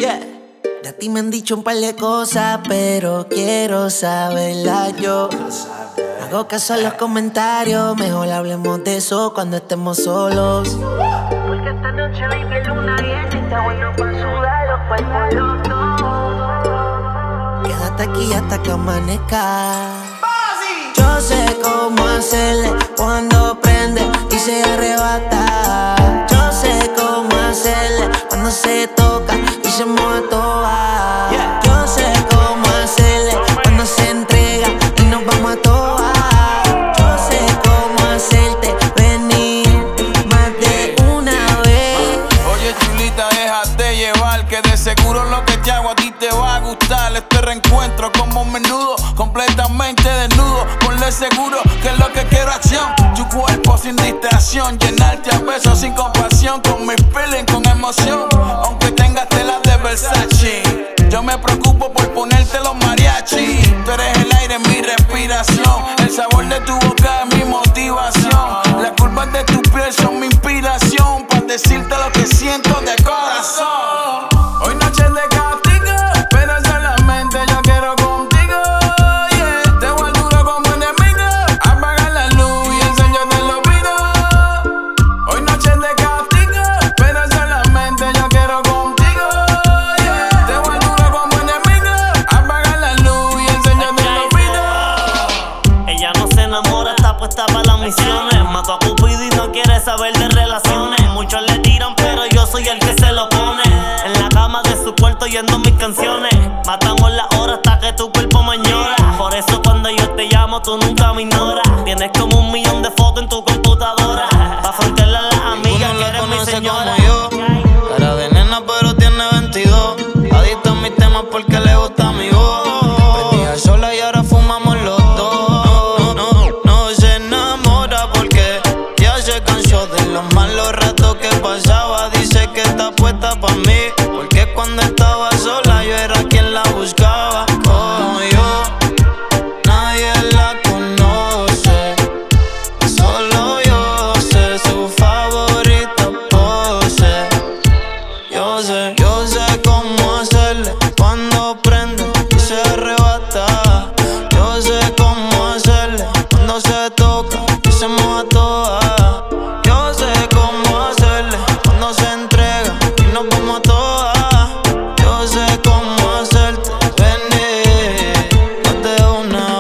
Yeah. De ti me han dicho un par de cosas, pero quiero saberlas yo. Hago caso a los comentarios, mejor hablemos de eso cuando estemos solos. Porque esta noche baby luna llena y está bueno pa' sudar los cuerpos los dos. Quédate aquí hasta que amanezca. Yo sé cómo hacerle cuando prende y se arrebata. Yo sé cómo hacerle cuando se toca y se moja toda. Yo sé cómo hacerle cuando se entrega y nos vamos a toa. Yo sé cómo hacerte venir más de una vez. Oye chulita, déjate llevar, que de seguro lo que te hago a ti te va a gustar. Este reencuentro como menudo, completamente desnudo. Ponle seguro que es lo que quiero acción. Tu cuerpo sin distracción, llenarte a besos sin compasión. Con mis feelings, con emoción, aunque tengas telas de Versace. Yo me preocupo por ponerte los mariachi. Tú eres el aire, mi respiración. El sabor de tu boca es mi motivación. Las curvas de tu piel son mi inspiración. Para decirte lo que siento de corazón. Hoy noche de castigo, pero solamente yo quiero contigo. Yeah. Te voy duro como enemigo. Apaga la luz y el sueño te lo pido. Hoy noche de castigo, pero solamente yo quiero contigo. Yeah. Te voy duro como enemigo. Apaga la luz y el sueño te lo pido. Ella no se enamora, está puesta para las misiones. Mató a Cupido y no quiere saber de relaciones. Muchos le tiran, pero yo soy el que se lo pone. En la cama de su cuarto oyendo mis canciones. Matamos la hora hasta que tu cuerpo me añora. Por eso cuando yo te llamo tú nunca me ignoras. Tienes como 1.000.000 de fotos en tu computadora. Pa' frontearle a las amigas que eres mi señora. Como yo, cara de nena pero tiene 22. Adicto a mis temas porque le gusta mi voz. Prendía sola y ahora fumamos los dos. No se enamora porque ya se cansó de los malos ratos que pasaba. Dice que está puesta pa' mí, porque cuando estaba sola yo era quien la buscaba. Como yo, nadie la conoce. Solo yo sé su favorita pose. Yo sé cómo hacerle cuando prende y se arrebata. Yo sé cómo hacerle cuando se toca y se moja toda. Yo sé cómo hacerle cuando se entrega y nos vamos a toa. Yo sé cómo hacerte venir más de una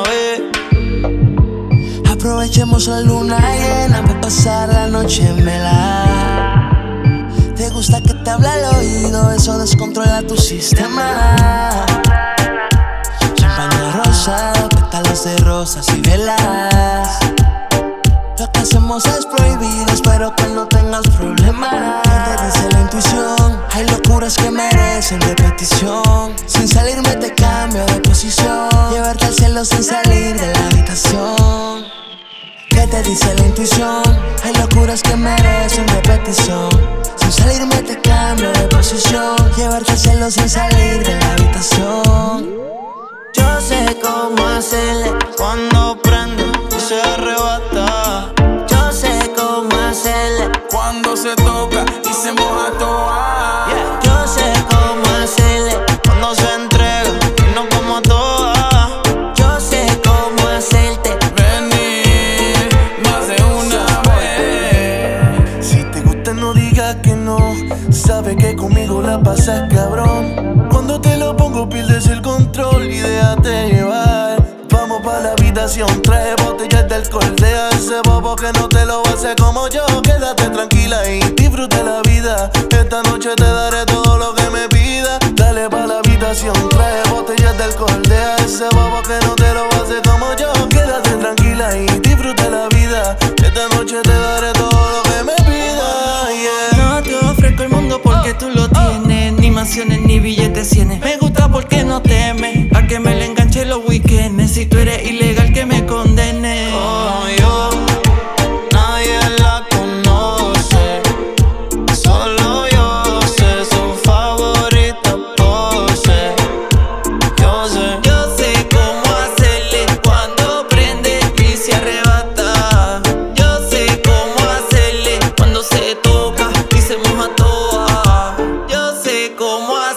vez. Aprovechemos la luna llena para pasar la noche en vela. Te gusta que te hable al oído, eso descontrola tu sistema. Champaña rosada, pétalos de rosas y velas. Lo que hacemos es prohibido, espero que no tengas problemas. Te dice la intuición, hay locuras que merecen repetición. Sin salirme te cambio de posición, llevarte al cielo sin salir de la habitación. ¿Qué te dice la intuición? Hay locuras que merecen repetición. Sin salirme te cambio de posición, llevarte al cielo sin salir de la habitación. Yo sé cómo hacerle Cuando prende y se arrebata. yo sé cómo hacerle. Cuando se toca y se moja toda. Yo sé cómo hacerle. Cuando se entrega y nos vamos a toa. Yo sé cómo hacerte. Venir más de una vez. Si te gusta no digas que no. Sabe que conmigo la pasas cabrón. Cuando te lo pongo pierdes el control y déjate llevar. Vamos pa' la habitación, trae botellas de alcohol. Deja ese bobo que no te lo va a hacer como yo. Quédate tranquila y disfruta la vida. Esta noche te daré todo lo que me pidas. Dale pa' la habitación, trae botellas de alcohol. Deja ese bobo que no te lo va a hacer como yo. Quédate tranquila y disfruta la vida. Esta noche te daré todo lo que me pidas, yeah. No te ofrezco el mundo porque tú lo tienes. Ni mansiones ni billetes cienes. Me gusta porque no temes a que me le enganche los weekends. Si tú eres ilegal que me condene. Como yo, nadie la conoce. Solo yo sé su favorita.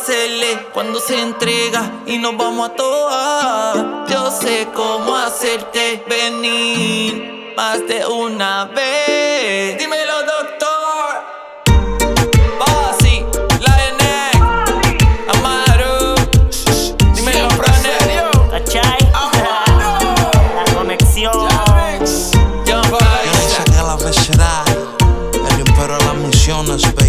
hacerle cuando se entrega y nos vamos a toa. Yo sé cómo hacerte venir más de una vez. Dímelo, doctor. Basi, Lionel, Amaru. Dímelo, Froner. ¿Cachai? La conexión. Yo no sé qué la vecerá. El imperio de las misiones, baby.